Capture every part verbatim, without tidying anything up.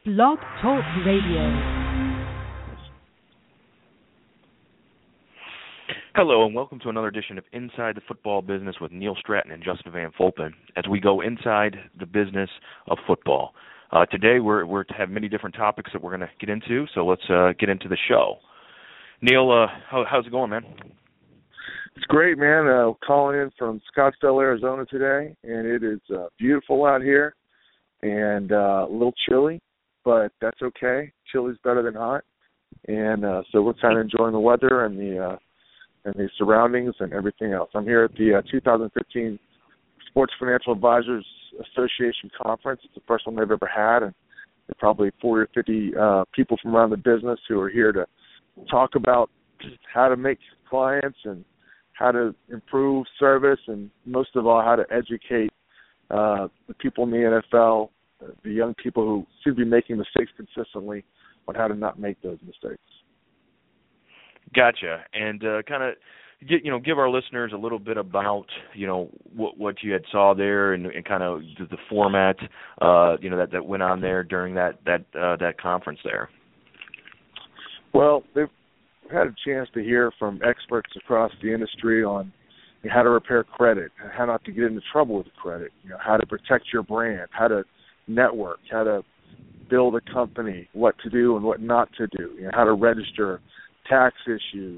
Blog Talk Radio. Hello and welcome to another edition of Inside the Football Business with Neil Stratton and Justin Van Fulpen as we go inside the business of football. Uh, today we're we're to have many different topics that we're going to get into, so let's uh, get into the show. Neil, uh, how, how's it going, man? It's great, man. Uh, calling in from Scottsdale, Arizona today, and it is uh, beautiful out here and uh, a little chilly, but that's okay. Chilly's better than hot, and uh, so we're kind of enjoying the weather and the uh, and the surroundings and everything else. I'm here at the uh, two thousand fifteen Sports Financial Advisors Association Conference. It's the first one they've ever had, and there are probably forty or fifty uh, people from around the business who are here to talk about how to make clients and how to improve service, and most of all, how to educate uh, the people in the N F L, uh, the young people who seem to be making mistakes consistently, on how to not make those mistakes. Gotcha. And uh, kind of, you know, give our listeners a little bit about, you know, what what you had saw there and, and kind of the, the format, uh, you know, that, that went on there during that that uh, that conference there. Well, they've had a chance to hear from experts across the industry on how to repair credit, how not to get into trouble with credit, you know, how to protect your brand, how to network, how to build a company, what to do and what not to do, you know, how to register, tax issues,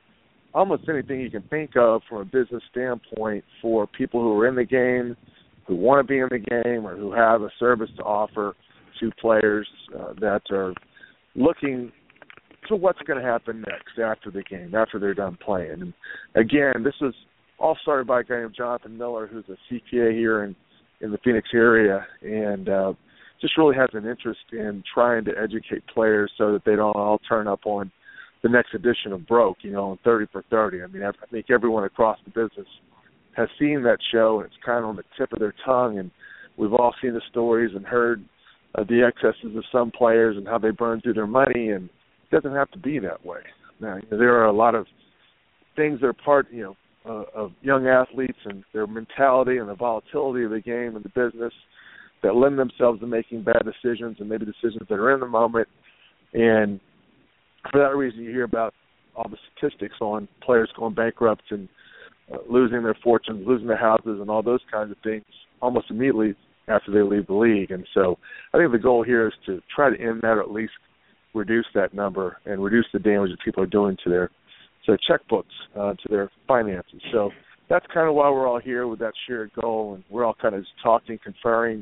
almost anything you can think of from a business standpoint for people who are in the game, who want to be in the game, or who have a service to offer to players uh, that are looking to what's going to happen next after the game, after they're done playing. And again, this was all started by a guy named Jonathan Miller, who's a C P A here in, in the Phoenix area, and uh, just really has an interest in trying to educate players so that they don't all turn up on the next edition of Broke, you know, on thirty for thirty. I mean, I think everyone across the business has seen that show, and it's kind of on the tip of their tongue, and we've all seen the stories and heard uh, the excesses of some players and how they burn through their money, and it doesn't have to be that way. Now, you know, there are a lot of things that are part, you know, uh, of young athletes and their mentality and the volatility of the game and the business that lend themselves to making bad decisions and maybe decisions that are in the moment. And for that reason, you hear about all the statistics on players going bankrupt and uh, losing their fortunes, losing their houses, and all those kinds of things almost immediately after they leave the league. And so I think the goal here is to try to end that, or at least reduce that number and reduce the damage that people are doing to their to their checkbooks, uh, to their finances. So that's kind of why we're all here with that shared goal, and we're all kind of just talking, conferring,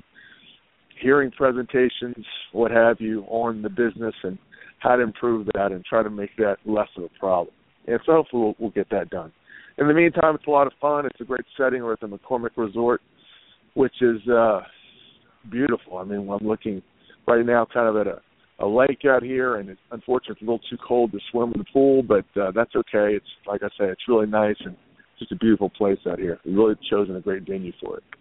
hearing presentations, what have you, on the business and how to improve that and try to make that less of a problem. And so hopefully we'll, we'll get that done. In the meantime, it's a lot of fun. It's a great setting. We're at the McCormick Resort, which is uh, beautiful. I mean, I'm looking right now kind of at a, a lake out here, and it's unfortunately it's a little too cold to swim in the pool, but uh, that's okay. It's, like I say, it's really nice, and it's just a beautiful place out here. We've really chosen a great venue for it.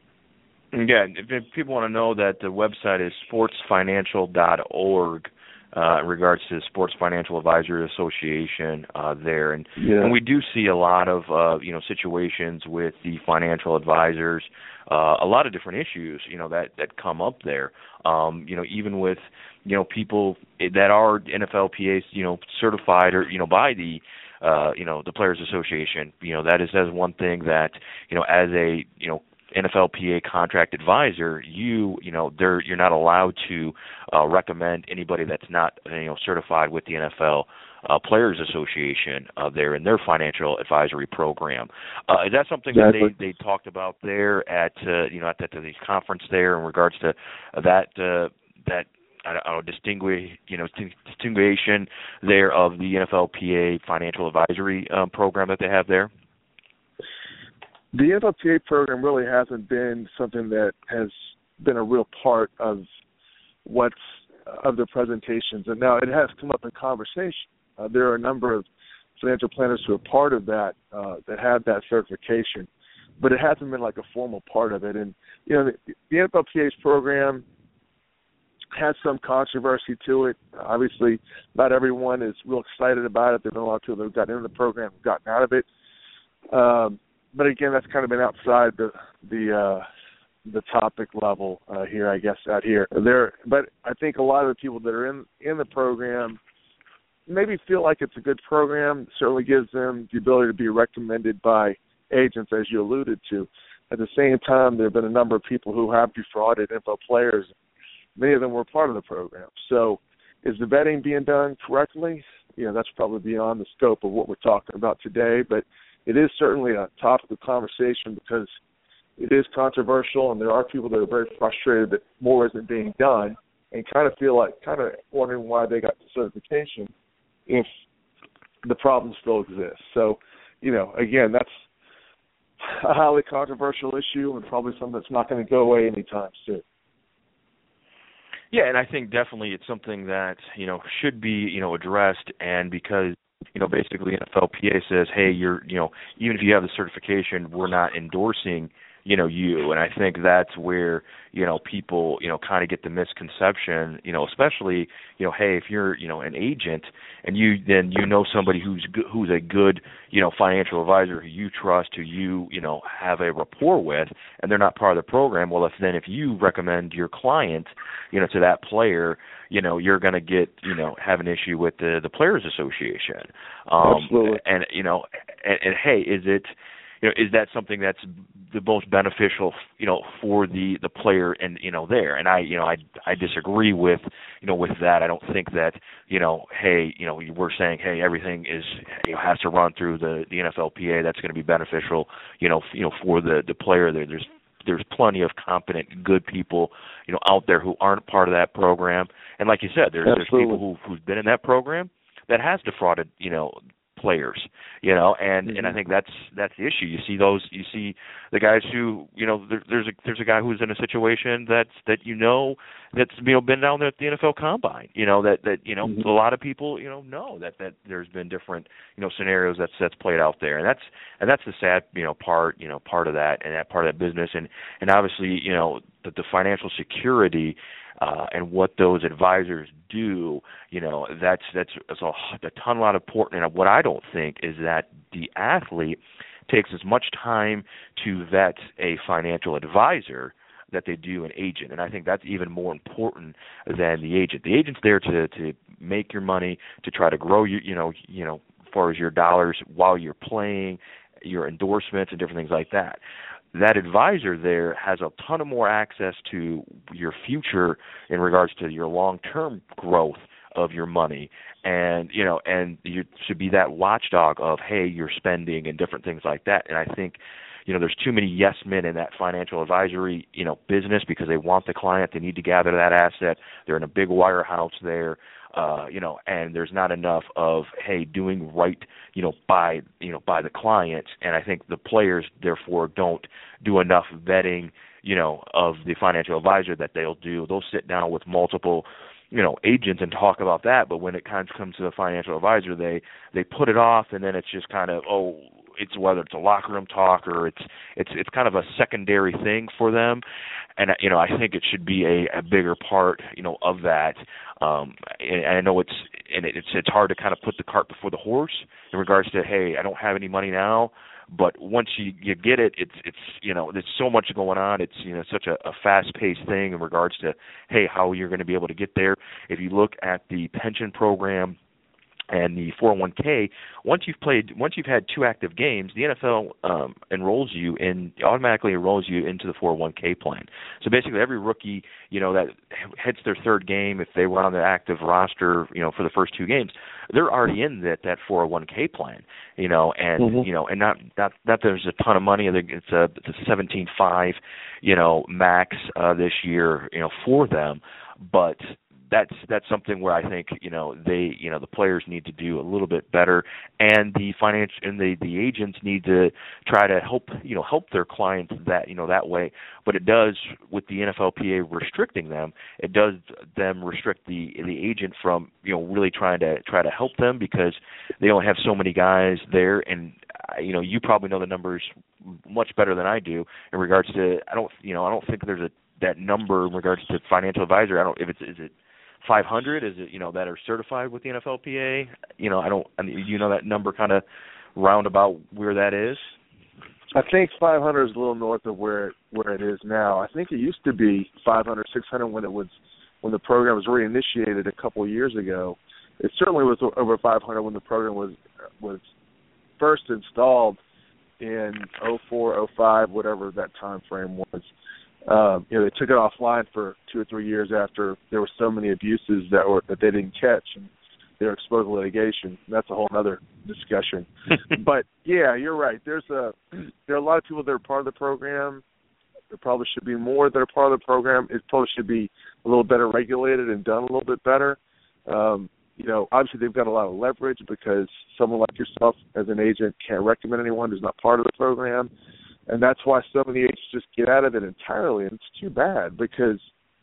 Yeah, if, if people want to know that the website is sports financial dot org. Uh, in regards to the Sports Financial Advisory Association uh, there. And, yeah. and we do see a lot of, uh, you know, situations with the financial advisors, uh, a lot of different issues, you know, that, that come up there. Um, you know, even with, you know, people that are N F L P As, you know, certified or, you know, by the, uh, you know, the Players Association, you know, that is, that is one thing that, you know, as a, you know, N F L P A contract advisor, you you know they're you're not allowed to uh, recommend anybody that's not you know certified with the N F L uh, Players Association uh, there in their financial advisory program. Uh, is that something exactly. that they, they talked about there at uh, you know at that the conference there in regards to that uh, that I don't know distinguish you know distinguishing there of the N F L P A financial advisory um, program that they have there? The N F L P A program really hasn't been something that has been a real part of what's of the presentations, and now it has come up in conversation. Uh, there are a number of financial planners who are part of that uh, that have that certification, but it hasn't been like a formal part of it. And you know, the, the N F L P A's program has some controversy to it. Obviously, not everyone is real excited about it. There have been a lot of people that have gotten into the program and gotten out of it. Um, But again, that's kind of been outside the the uh, the topic level uh, here, I guess, out here. There, but I think a lot of the people that are in in the program maybe feel like it's a good program. Certainly gives them the ability to be recommended by agents, as you alluded to. At the same time, there have been a number of people who have defrauded N F L players. Many of them were part of the program. So is the vetting being done correctly? You know, that's probably beyond the scope of what we're talking about today, but it is certainly a topic of conversation because it is controversial, and there are people that are very frustrated that more isn't being done and kind of feel like, kind of wondering why they got the certification if the problem still exists. So, you know, again, that's a highly controversial issue and probably something that's not going to go away anytime soon. Yeah, and I think definitely it's something that, you know, should be, you know, addressed, and because, you know, basically N F L P A says, hey, you're, you know, even if you have the certification, we're not endorsing, you know, you. And I think that's where, you know, people, you know, kind of get the misconception, you know, especially, you know, hey, if you're, you know, an agent and you then you know somebody who's go- who's a good, you know, financial advisor who you trust, who you, you know, have a rapport with, and they're not part of the program, well, if then if you recommend your client, you know, to that player, you know, you're going to get, you know, have an issue with the the Players Association. Um, Absolutely. And, you know, and, and hey, is it, you know, is that something that's the most beneficial, you know, for the, the player and, you know, there? And I, you know, I, I disagree with, you know, with that. I don't think that, you know, hey, you know, we're saying, hey, everything is, you know, has to run through the, the N F L P A. That's going to be beneficial, you know, f- you know, for the, the player there. There's, there's plenty of competent, good people, you know, out there who aren't part of that program. And like you said, there's, there's people who, who's been in that program that has defrauded, you know, players, you know, and, mm-hmm. and I think that's that's the issue. You see those, you see the guys who, you know, there, there's a there's a guy who's in a situation that's that you know that's you know been down there at the N F L Combine, you know that that you know mm-hmm. a lot of people you know know that that there's been different you know scenarios that's that's played out there, and that's and that's the sad you know part you know part of that and that part of that business, and and obviously you know the, the financial security. Uh, and what those advisors do, you know, that's that's, that's a, a ton lot of important. And what I don't think is that the athlete takes as much time to vet a financial advisor that they do an agent. And I think that's even more important than the agent. The agent's there to, to make your money, to try to grow your, you know, you know, as far as your dollars while you're playing, your endorsements and different things like that. That advisor there has a ton of more access to your future in regards to your long-term growth of your money, and you know, and you should be that watchdog of, hey, you're spending and different things like that. And I think, you know, there's too many yes men in that financial advisory, you know, business because they want the client, they need to gather that asset. They're in a big wirehouse there. Uh, you know, and there's not enough of, hey, doing right, you know, by, you know, by the client. And I think the players, therefore, don't do enough vetting, you know, of the financial advisor that they'll do. They'll sit down with multiple, you know, agents and talk about that. But when it kind of comes to the financial advisor, they, they put it off, and then it's just kind of, oh, it's whether it's a locker room talk or it's it's it's kind of a secondary thing for them, and you know I think it should be a, a bigger part you know of that. Um, and, and I know it's and it's it's hard to kind of put the cart before the horse in regards to, hey, I don't have any money now, but once you, you get it, it's it's you know there's so much going on. It's you know such a, a fast-paced thing in regards to, hey, how you're going to be able to get there. If you look at the pension program and the four oh one k, once you've played, once you've had two active games, the N F L um, enrolls you in, automatically enrolls you into the four oh one k plan. So basically, every rookie, you know, that hits their third game, if they were on the active roster, you know, for the first two games, they're already in that that four oh one k plan, you know, and mm-hmm. you know, and not not that there's a ton of money. It's a it's a seventeen five, you know, max uh, this year, you know, for them, but that's that's something where I think you know they you know the players need to do a little bit better, and the finance and the, the agents need to try to help you know help their clients that you know that way. But it does, with the N F L P A restricting them, it does them restrict the the agent from you know really trying to try to help them, because they only have so many guys there. And you know you probably know the numbers much better than I do in regards to I don't you know I don't think there's a that number in regards to financial advisor. I don't if it's is it five hundred, is it, you know, that are certified with the N F L P A? You know, I don't, I mean, you know that number kind of roundabout where that is? I think five hundred is a little north of where where it is now. I think it used to be five hundred, six hundred when it was when the program was reinitiated a couple of years ago. It certainly was over five hundred when the program was was first installed in oh four, oh five, whatever that time frame was. Um, you know, they took it offline for two or three years after there were so many abuses that were that they didn't catch, and they were exposed to litigation. That's a whole other discussion. But yeah, you're right. There's a there are a lot of people that are part of the program. There probably should be more that are part of the program. It probably should be a little better regulated and done a little bit better. Um, you know, obviously they've got a lot of leverage because someone like yourself as an agent can't recommend anyone who's not part of the program. And that's why so many agents just get out of it entirely. And it's too bad because,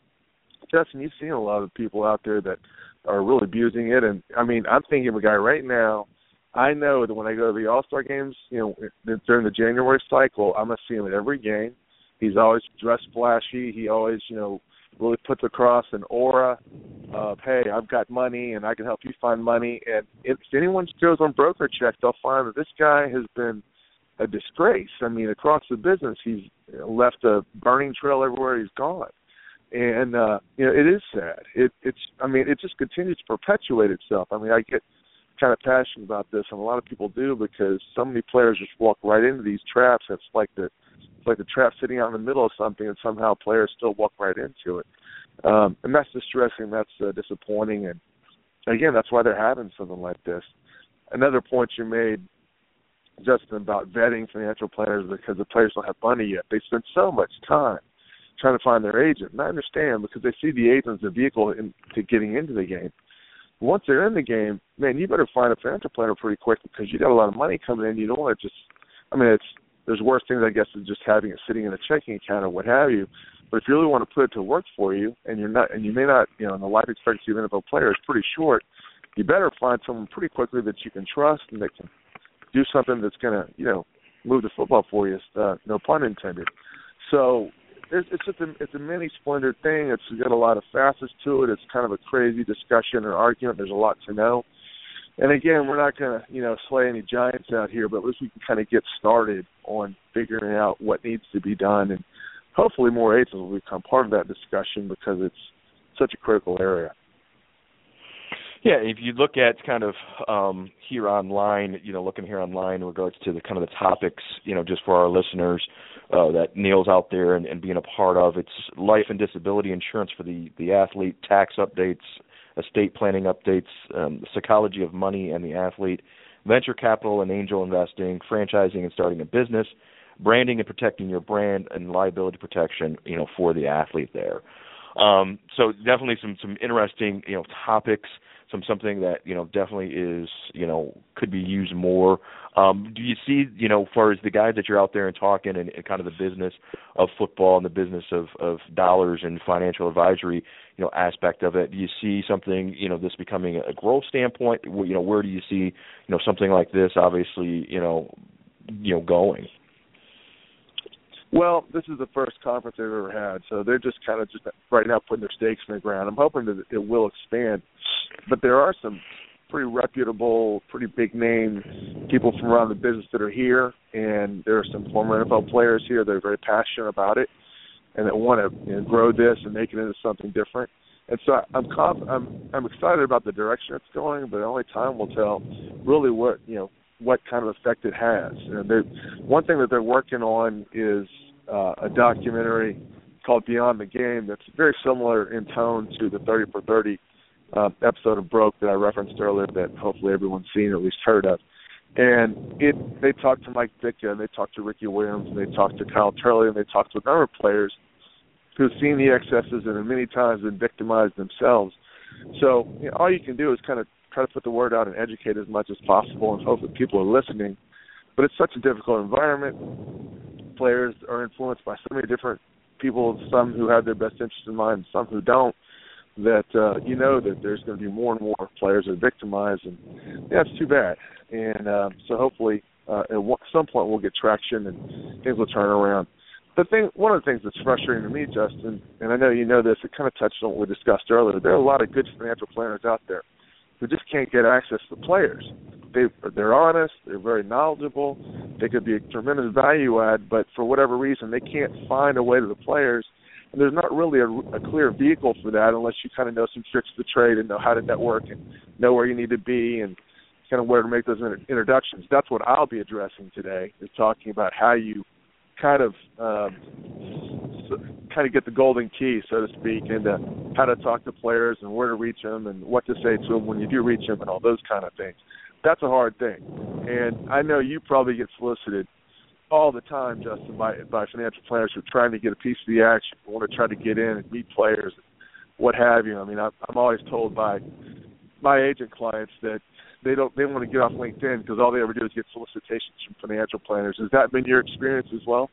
Justin, you've seen a lot of people out there that are really abusing it. And, I mean, I'm thinking of a guy right now. I know that when I go to the All-Star games, you know, during the January cycle, I'm going to see him at every game. He's always dressed flashy. He always, you know, really puts across an aura of, hey, I've got money and I can help you find money. And if anyone goes on broker check, they'll find that this guy has been a disgrace. I mean, across the business, he's left a burning trail everywhere he's gone. And, uh, you know, it is sad. It, it's, I mean, it just continues to perpetuate itself. I mean, I get kind of passionate about this, and a lot of people do because so many players just walk right into these traps. It's like the it's like the trap sitting out in the middle of something, and somehow players still walk right into it. Um, and that's distressing. That's uh, disappointing. And, again, that's why they're having something like this. Another point you made, Justin, about vetting financial planners because the players don't have money yet. They spend so much time trying to find their agent. And I understand because they see the agent as a vehicle into getting into the game. Once they're in the game, man, you better find a financial planner pretty quick because you got a lot of money coming in. You don't want to just, I mean, it's there's worse things, I guess, than just having it sitting in a checking account or what have you. But if you really want to put it to work for you, and you're not, and you may not, you know, and the life expectancy of an N F L player is pretty short, you better find someone pretty quickly that you can trust and that can do something that's going to, you know, move the football for you, uh, no pun intended. So it's, it's just a, it's a mini splendid thing. It's got a lot of facets to it. It's kind of a crazy discussion or argument. There's a lot to know. And, again, we're not going to, you know, slay any giants out here, but at least we can kind of get started on figuring out what needs to be done. And hopefully more agents will become part of that discussion because it's such a critical area. Yeah, if you look at kind of um, here online, you know, looking here online in regards to the kind of the topics, you know, just for our listeners uh, that Neil's out there and, and being a part of, it's life and disability insurance for the, the athlete, tax updates, estate planning updates, um, the psychology of money and the athlete, venture capital and angel investing, franchising and starting a business, branding and protecting your brand, and liability protection, you know, for the athlete there. Um, so definitely some, some interesting, you know, topics. Some something that, you know, definitely is, you know, could be used more. Um, do you see, you know, as far as the guys that you're out there and talking and, and kind of the business of football and the business of, of dollars and financial advisory, you know, aspect of it, do you see something, you know, this becoming a growth standpoint? You know, where do you see, you know, something like this obviously, you know, you know, going? Well, this is the first conference they've ever had, so they're just kind of just right now putting their stakes in the ground. I'm hoping that it will expand, but there are some pretty reputable, pretty big-name people from around the business that are here, and there are some former N F L players here that are very passionate about it and that want to, you know, grow this and make it into something different. And so I'm conf- I'm I'm excited about the direction it's going, but only time will tell really what, you know, what kind of effect it has. And one thing that they're working on is uh, a documentary called Beyond the Game that's very similar in tone to the thirty for thirty uh, episode of Broke that I referenced earlier that hopefully everyone's seen or at least heard of. And it they talked to Mike Ditka, and they talked to Ricky Williams, and they talked to Kyle Turley, and they talked to a number of players who've seen the excesses and many times been victimized themselves. So, you know, all you can do is kind of try to put the word out and educate as much as possible and hope that people are listening. But it's such a difficult environment. Players are influenced by so many different people, some who have their best interests in mind, some who don't, that uh, you know that there's going to be more and more players that are victimized. And yeah, it's too bad. And uh, so hopefully uh, at some point we'll get traction and things will turn around. The thing, one of the things that's frustrating to me, Justin, and I know you know this, it kind of touched on what we discussed earlier, there are a lot of good financial planners out there who just can't get access to players. they they're honest, they're very knowledgeable, they could be a tremendous value add, but for whatever reason they can't find a way to the players, and there's not really a, a clear vehicle for that unless you kind of know some tricks of the trade and know how to network and know where you need to be and kind of where to make those inter- introductions. That's what I'll be addressing today, is talking about how you kind of um, kind of get the golden key, so to speak, into how to talk to players and where to reach them and what to say to them when you do reach them and all those kind of things. That's a hard thing. And I know you probably get solicited all the time, Justin, by, by financial planners who are trying to get a piece of the action, want to try to get in and meet players, what have you. I mean, I'm, I'm always told by my agent clients that they don't they want to get off LinkedIn because all they ever do is get solicitations from financial planners. Has that been your experience as well?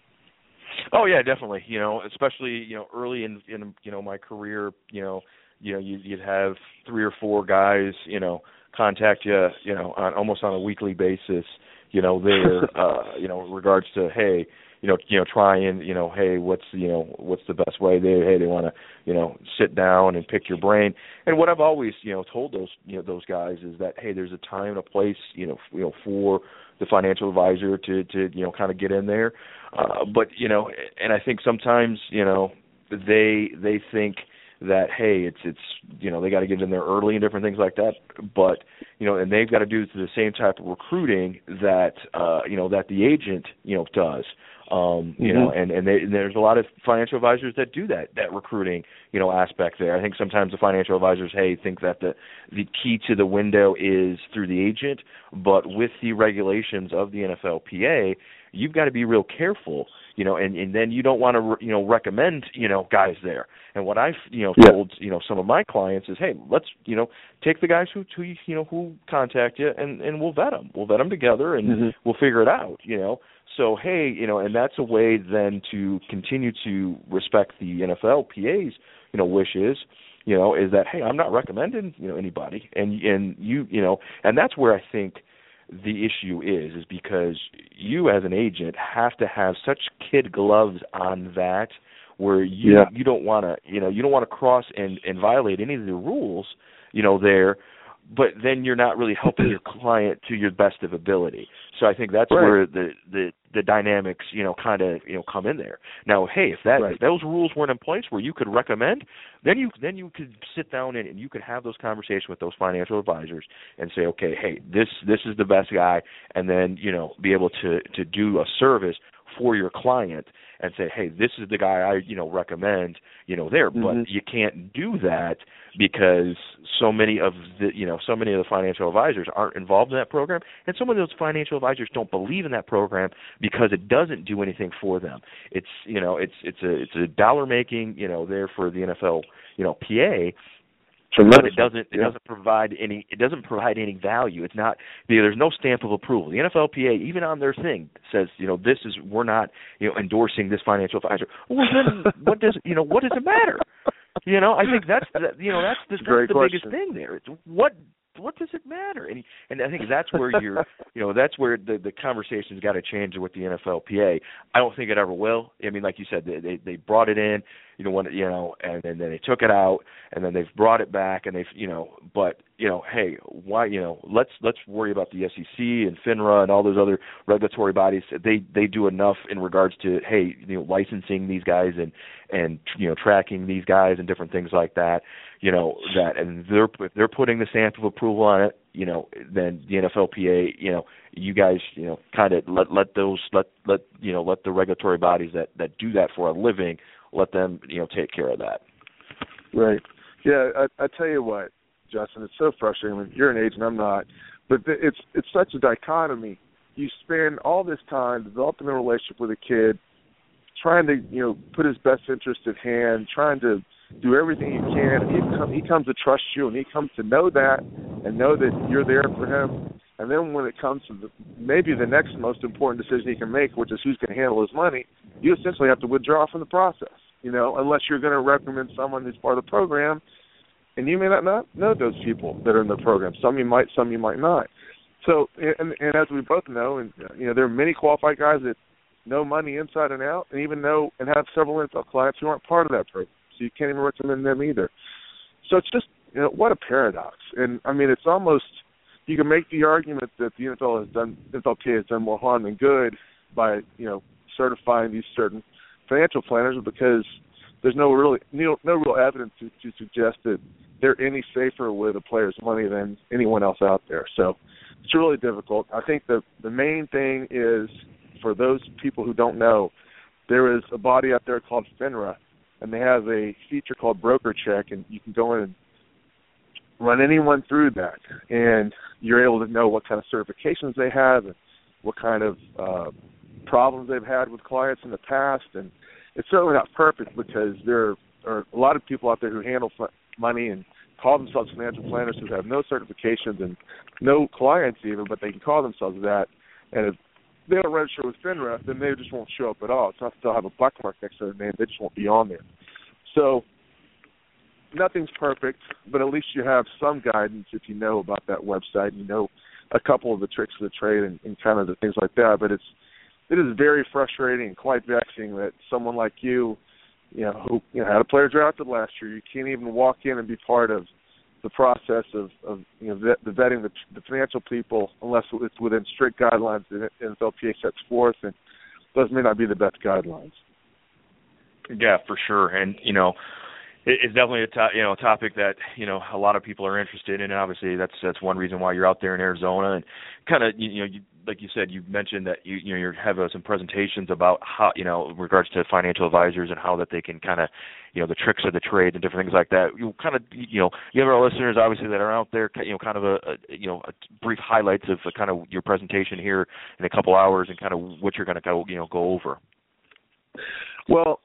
Oh yeah, definitely. You know, especially you know early in in you know my career, you know, you know you'd, you'd have three or four guys, you know, contact you, you know, on almost on a weekly basis, you know, there, uh, you know, in regards to hey, you know, you know, try and you know, hey, what's you know, what's the best way? They hey, they want to you know sit down and pick your brain. And what I've always you know told those you know those guys is that hey, there's a time and a place you know you know for the financial advisor to to you know kind of get in there. Uh, but you know, and I think sometimes you know they they think that hey, it's it's you know they got to get in there early and different things like that. But you know, and they've got to do the same type of recruiting that uh, you know that the agent you know does. Um, you mm-hmm. know, and, and, they, and there's a lot of financial advisors that do that, that recruiting, you know, aspect there. I think sometimes the financial advisors, hey, think that the, the key to the window is through the agent, but with the regulations of the N F L P A, you've got to be real careful, you know, and, and then you don't want to, you know, recommend, you know, guys there. And what I've, you know, yeah. told, you know, some of my clients is, hey, let's, you know, take the guys who, who you know, who contact you and, and we'll vet them. We'll vet them together and mm-hmm. we'll figure it out, you know. So, hey, you know, and that's a way then to continue to respect the N F L P A's, you know, wishes, you know, is that, hey, I'm not recommending, you know, anybody. And, and you, you know, and that's where I think the issue is, is because you as an agent have to have such kid gloves on that where you, yeah. you don't want to, you know, you don't want to cross and, and violate any of the rules, you know, there. But then you're not really helping your client to your best of ability. So I think that's right. where the, the, the dynamics, you know, kind of, you know, come in there. Now, hey, if that right. if those rules weren't in place where you could recommend, then you then you could sit down and, and you could have those conversations with those financial advisors and say, okay, hey, this this is the best guy, and then, you know, be able to, to do a service for your client and say, hey, this is the guy I, you know, recommend, you know, there. Mm-hmm. But you can't do that because so many of the, you know, so many of the financial advisors aren't involved in that program, and some of those financial advisors don't believe in that program because it doesn't do anything for them. It's, you know, it's it's a it's a dollar making, you know, there for the N F L, you know, P A. But it doesn't. It yeah. doesn't provide any. It doesn't provide any value. It's not. You know, there's no stamp of approval. The N F L P A, even on their thing, says, you know, this is. We're not, you know, endorsing this financial advisor. Well, then what does you know? What does it matter? You know, I think that's the, you know that's the, that's the biggest thing there. It's what what does it matter? And and I think that's where you're. You know, that's where the the conversation's got to change with the N F L P A. I don't think it ever will. I mean, like you said, they they, they brought it in. You know, when, you know, and, and then they took it out, and then they've brought it back, and they've, you know, but, you know, hey, why, you know, let's let's worry about the S E C and FINRA and all those other regulatory bodies. They they do enough in regards to, hey, you know, licensing these guys and and you know tracking these guys and different things like that. You know that, and they're if they're putting the stamp of approval on it. You know, then the N F L P A, you know, you guys, you know, kind of let let those let let you know let the regulatory bodies that that do that for a living. Let them, you know, take care of that. Right. Yeah, I, I tell you what, Justin, it's so frustrating. I mean, you're an agent, I'm not. But it's it's such a dichotomy. You spend all this time developing a relationship with a kid, trying to, you know, put his best interest at hand, trying to do everything you can. And he, come, he comes to trust you, and he comes to know that and know that you're there for him. And then when it comes to the, maybe the next most important decision he can make, which is who's going to handle his money, you essentially have to withdraw from the process, you know, unless you're going to recommend someone who's part of the program. And you may not, not know those people that are in the program. Some you might, some you might not. So, and, and as we both know, and you know, there are many qualified guys that know money inside and out, and even know and have several N F L clients who aren't part of that program. So you can't even recommend them either. So it's just, you know, what a paradox. And I mean, it's almost, you can make the argument that the N F L has done, N F L P A has done more harm than good by, you know, certifying these certain financial planners, because there's no really no, no real evidence to, to suggest that they're any safer with a player's money than anyone else out there. So it's really difficult. I think the the main thing is, for those people who don't know, there is a body out there called FINRA, and they have a feature called Broker Check, and you can go in and run anyone through that, and you're able to know what kind of certifications they have and what kind of uh, problems they've had with clients in the past. And it's certainly not perfect, because there are a lot of people out there who handle money and call themselves financial planners who have no certifications and no clients even, but they can call themselves that. And if they don't register with FINRA, then they just won't show up at all. It's not that they'll have a black mark next to their name. They just won't be on there. So nothing's perfect, but at least you have some guidance if you know about that website and you know a couple of the tricks of the trade and, and kind of the things like that. But it's it is very frustrating and quite vexing that someone like you, you know, who you know, had a player drafted last year, you can't even walk in and be part of the process of, of you know, vet, the vetting the, the financial people, unless it's within strict guidelines that N F L P A sets forth, and those may not be the best guidelines. Yeah, for sure. And, you know, it's definitely a to- you know a topic that you know a lot of people are interested in, and obviously that's that's one reason why you're out there in Arizona. And kind of you, you know you, like you said, you mentioned that you you know you have uh, some presentations about how you know in regards to financial advisors and how that they can kind of you know the tricks of the trade and different things like that. You kind of you know you have our listeners obviously that are out there, you know kind of a, a you know a brief highlights of a, kind of your presentation here in a couple hours and kind of what you're going to go you know go over. Well,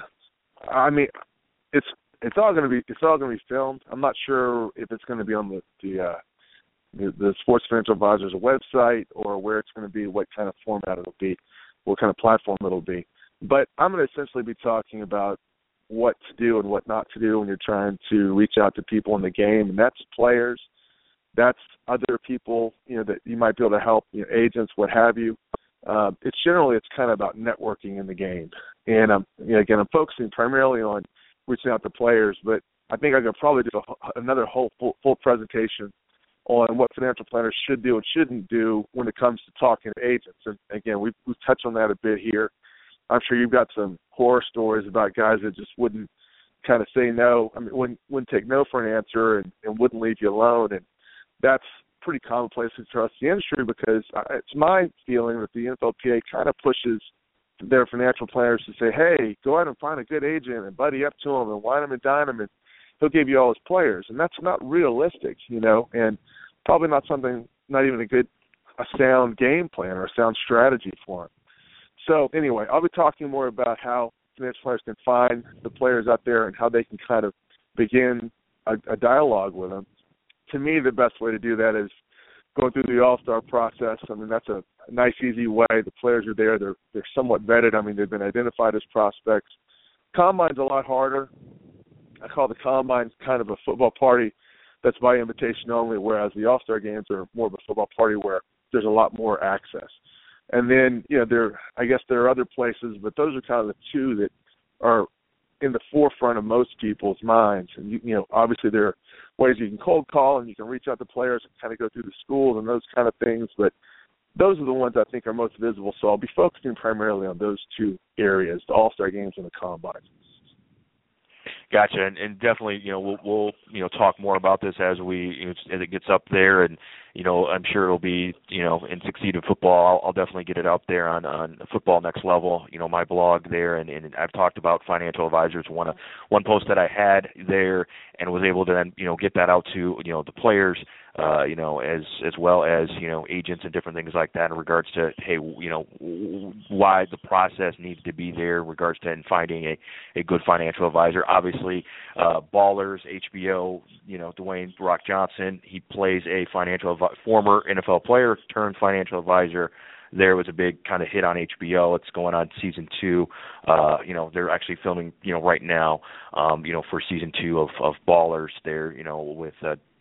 I mean, it's. It's all going to be it's all going to be filmed. I'm not sure if it's going to be on the the, uh, the the Sports Financial Advisors website or where it's going to be, what kind of format it'll be, what kind of platform it'll be. But I'm going to essentially be talking about what to do and what not to do when you're trying to reach out to people in the game, and that's players, that's other people, you know, that you might be able to help, you know, agents, what have you. Uh, it's generally it's kind of about networking in the game, and um, you know, again, I'm focusing primarily on reaching out to players, but I think I could probably do a, another whole full, full presentation on what financial planners should do and shouldn't do when it comes to talking to agents. And again, we've, we've touched on that a bit here. I'm sure you've got some horror stories about guys that just wouldn't kind of say no. I mean, wouldn't, wouldn't take no for an answer and, and wouldn't leave you alone. And that's pretty commonplace across the industry, because it's my feeling that the N F L P A kind of pushes their financial planners to say, hey, go out and find a good agent and buddy up to him and wine him and dine him, and he'll give you all his players. And that's not realistic, you know, and probably not something, not even a good, a sound game plan or a sound strategy for him. So anyway, I'll be talking more about how financial planners can find the players out there and how they can kind of begin a, a dialogue with them. To me, the best way to do that is going through the All-Star process. I mean, that's a nice, easy way. The players are there. They're they're somewhat vetted. I mean, they've been identified as prospects. Combine's a lot harder. I call the Combine kind of a football party that's by invitation only, whereas the All-Star games are more of a football party where there's a lot more access. And then, you know, there I guess there are other places, but those are kind of the two that are in the forefront of most people's minds. And, you, you know, obviously there are ways you can cold call and you can reach out to players and kind of go through the schools and those kind of things, but those are the ones I think are most visible. So I'll be focusing primarily on those two areas, the All-Star games and the Combine. Gotcha, and, and definitely, you know, we'll, we'll, you know, talk more about this as we, you know, as it gets up there, and, you know, I'm sure it'll be, you know, in Succeed in Football. I'll, I'll definitely get it up there on, on Football Next Level, you know, my blog there, and, and I've talked about financial advisors. One, one post that I had there, and was able to then, you know, get that out to, you know, the players, uh, you know, as as well as, you know, agents and different things like that in regards to, hey, you know, why the process needs to be there in regards to finding a, a good financial advisor. Obviously, uh, Ballers, H B O, you know, Dwayne Rock Johnson, he plays a financial advi- former N F L player turned financial advisor. There was a big kind of hit on H B O. It's going on season two. Uh, you know, they're actually filming, you know, right now, um, you know, for season two of, of Ballers there, you know, with uh,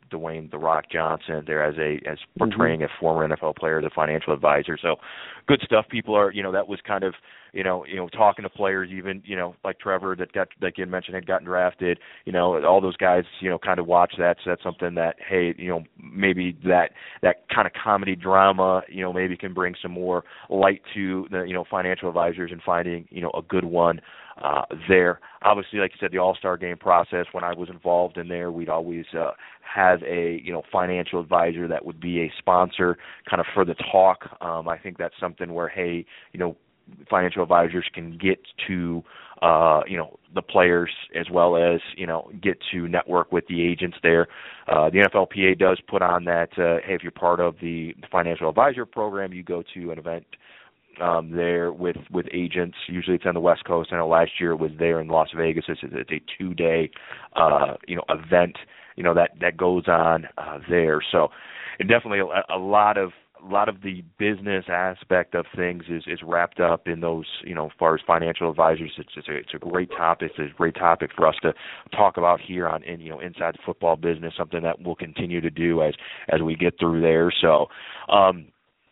Dwayne The Rock Johnson there as a as portraying mm-hmm. a former N F L player, the financial advisor. So good stuff. People are, you know, that was kind of, you know, you know, talking to players, even, you know, like Trevor that got, like you mentioned, had gotten drafted. You know, all those guys, you know, kind of watch that. So that's something that, hey, you know, maybe that that kind of comedy drama, you know, maybe can bring some more light to the, you know, financial advisors and finding, you know, a good one uh, there. Obviously, like you said, the All-Star game process. When I was involved in there, we'd always uh, have a, you know, financial advisor that would be a sponsor, kind of for the talk. Um, I think that's something where, hey, you know, financial advisors can get to, uh, you know, the players as well as, you know, get to network with the agents there. Uh, the N F L P A does put on that, uh, hey, if you're part of the financial advisor program, you go to an event um, there with, with agents. Usually it's on the West Coast. I know last year it was there in Las Vegas. It's, it's a two-day, uh, you know, event, you know, that, that goes on uh, there. So and definitely a, a lot of, a lot of the business aspect of things is, is wrapped up in those, you know, as far as financial advisors. It's, it's, a, it's a great topic. It's a great topic for us to talk about here on, in, you know, Inside the Football Business, something that we'll continue to do as, as we get through there. So, um,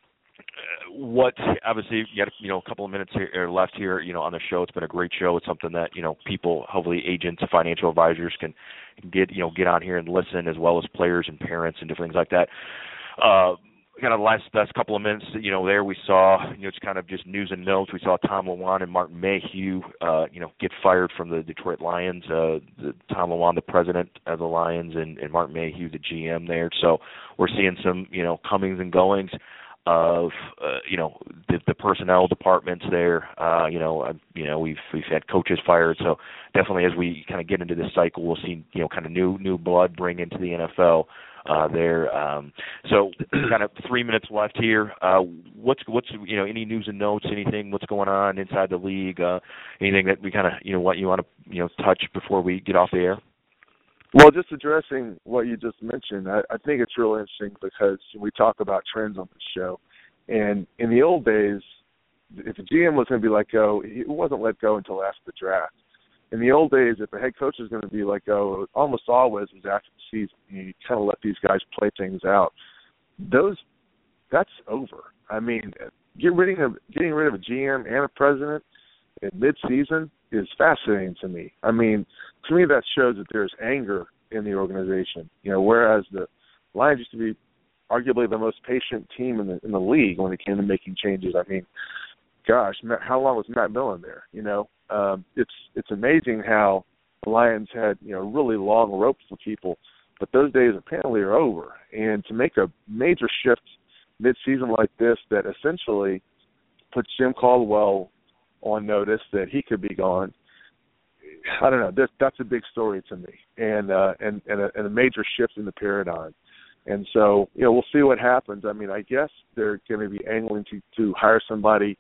what, obviously, you got, you know, a couple of minutes here, left here, you know, on the show. It's been a great show. It's something that, you know, people, hopefully agents, financial advisors can get, you know, get on here and listen, as well as players and parents and different things like that. Uh, Kind of the last, last couple of minutes, you know, there we saw, you know, it's kind of just news and notes. We saw Tom LeWan and Martin Mayhew, uh, you know, get fired from the Detroit Lions. Uh, the, Tom LeWan, the president of the Lions, and, and Martin Mayhew, the G M there. So we're seeing some, you know, comings and goings of, uh, you know, the, the personnel departments there. Uh, you know, uh, you know, we've we've had coaches fired. So definitely, as we kind of get into this cycle, we'll see, you know, kind of new new blood bring into the N F L. Uh, there, um, so kind of three minutes left here. Uh, what's what's you know any news and notes, anything what's going on inside the league, uh, anything that we kind of you know what you want to you know touch before we get off the air? Well, just addressing what you just mentioned, I, I think it's real interesting because we talk about trends on the show, and in the old days, if a G M was going to be let go, he wasn't let go until after the draft. In the old days, if a head coach is going to be let go, almost always was after the season. You kind of let these guys play things out. Those, that's over. I mean, get rid of, getting rid of a G M and a president at mid-season is fascinating to me. I mean, to me that shows that there's anger in the organization. You know, whereas the Lions used to be arguably the most patient team in the in the league when it came to making changes. I mean, gosh, how long was Matt Millen there? You know. Um, it's it's amazing how the Lions had, you know, really long ropes for people, but those days apparently are over. And to make a major shift mid-season like this that essentially puts Jim Caldwell on notice that he could be gone, I don't know. That's, that's a big story to me, and uh, and and a, and a major shift in the paradigm. And so, you know, we'll see what happens. I mean, I guess they're going to be angling to, to hire somebody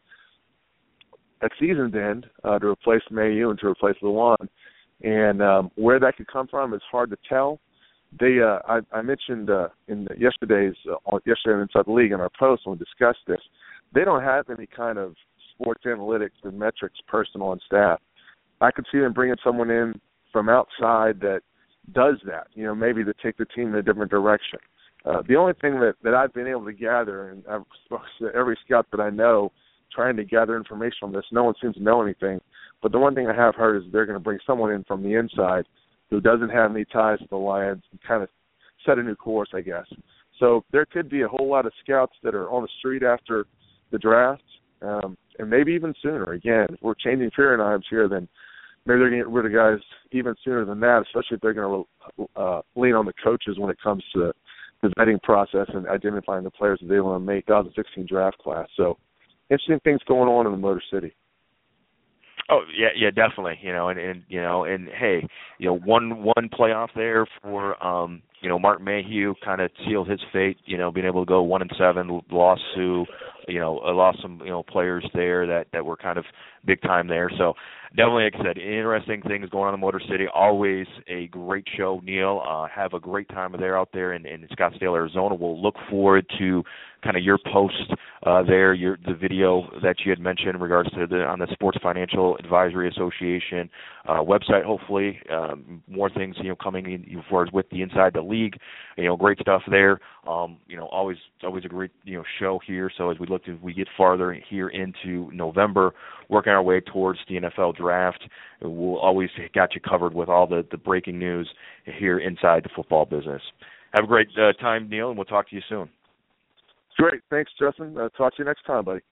at season's end uh, to replace Mayhew and to replace LeWan. And um, where that could come from is hard to tell. They, uh, I, I mentioned uh, in the, yesterday's uh, yesterday on Inside the League in our post when we discussed this, they don't have any kind of sports analytics and metrics person on staff. I could see them bringing someone in from outside that does that, you know, maybe to take the team in a different direction. Uh, the only thing that, that I've been able to gather, and I've spoken to every scout that I know, trying to gather information on this. No one seems to know anything. But the one thing I have heard is they're going to bring someone in from the inside who doesn't have any ties to the Lions and kind of set a new course, I guess. So there could be a whole lot of scouts that are on the street after the draft, um, and maybe even sooner. Again, if we're changing paradigms here, then maybe they're going to get rid of guys even sooner than that, especially if they're going to uh, lean on the coaches when it comes to the vetting process and identifying the players that they want to make out of the sixteen draft class. So interesting things going on in the Motor City. Oh yeah, yeah, definitely. You know, and, and you know, and hey, you know, one one playoff there for um, you know, Martin Mayhew kind of sealed his fate. You know, being able to go one and seven, lost to, you know, lost some you know players there that, that were kind of big time there. So definitely, like I said, interesting things going on in the Motor City. Always a great show, Neil. Uh, have a great time there out there in, in Scottsdale, Arizona. We'll look forward to kind of your post uh, there, your the video that you had mentioned in regards to the on the Sports Financial Advisory Association uh, website. Hopefully, um, more things you know coming in as far as with the Inside the League. You know, great stuff there. Um, you know, always always a great you know show here. So as we look to we get farther here into November, working our way towards the N F L draft, we'll always got you covered with all the, the breaking news here inside the football business. Have a great uh, time, Neil, and we'll talk to you soon. Great. Thanks, Justin. Uh, talk to you next time, buddy.